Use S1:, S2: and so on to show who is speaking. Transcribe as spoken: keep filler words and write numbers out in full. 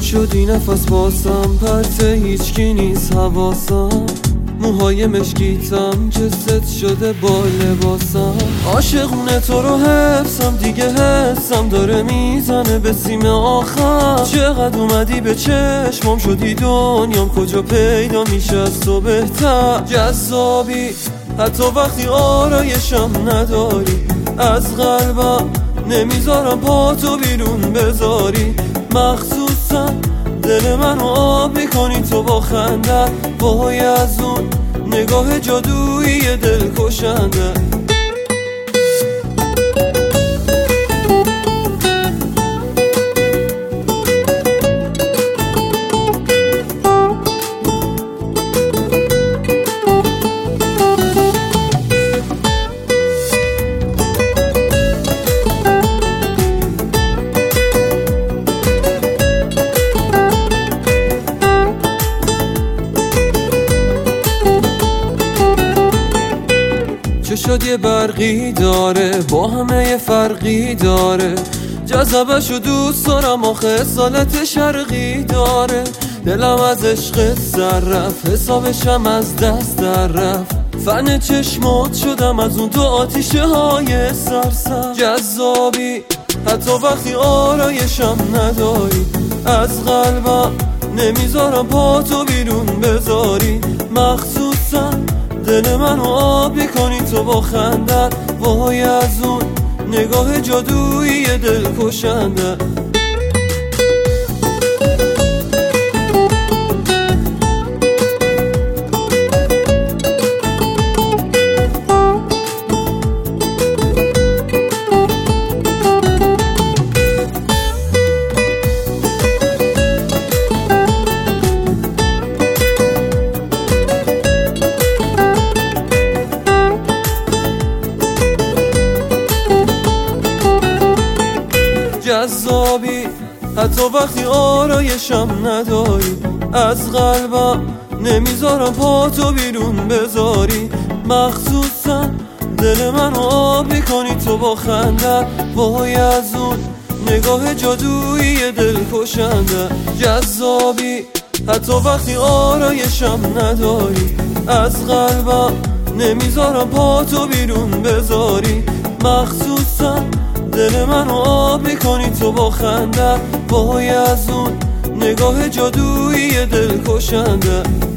S1: شدی نفس باسم، پرت هیچکی نیست حواسم، موهای مشکیتم جست شده با لباسم. عاشقونه تو رو حفظم دیگه، حسم داره میزنه به سیم آخر. چقدر اومدی به چشمم، شدی دنیام کجا پیدا میشه از تو بهتر. جذابی حتی وقتی آرایشم نداری، از قلبم نمیذارم پا تو بیرون بذاری. مخصوصا دل منو آب میکنی تو با خنده، وای از اون نگاه جادویی دل کشنده. چه شد یه برقی داره، با همه یه فرقی داره. جذبشو دوست دارم آخه سالت شرقی داره. دلم از عشق سر رفت، حسابشم از دست در رفت. فن چشمات شدم از اون دو آتیشه های سرسر. جذابی حتی وقتی آرایشم نداری، از قلبم نمیذارم پا تو بیرون بذاری. مخصوصا دل منو آب میکنی تو با خنده، وای از اون نگاه جادویی دل کشنده. جذابی حتی وقتی آرایشم نداری، از قلبم نمیذارم پا تو بیرون بذاری. مخصوصا دل منو آب میکنی تو با خنده، وای از اون نگاه جادویی دل کشنده. جذابی حتی وقتی آرایشم نداری، از قلبم نمیذارم پا تو بیرون بذاری. مخصوصا دل منو آب میکنی تو با خنده، وای از اون نگاه جادویی دل کشنده.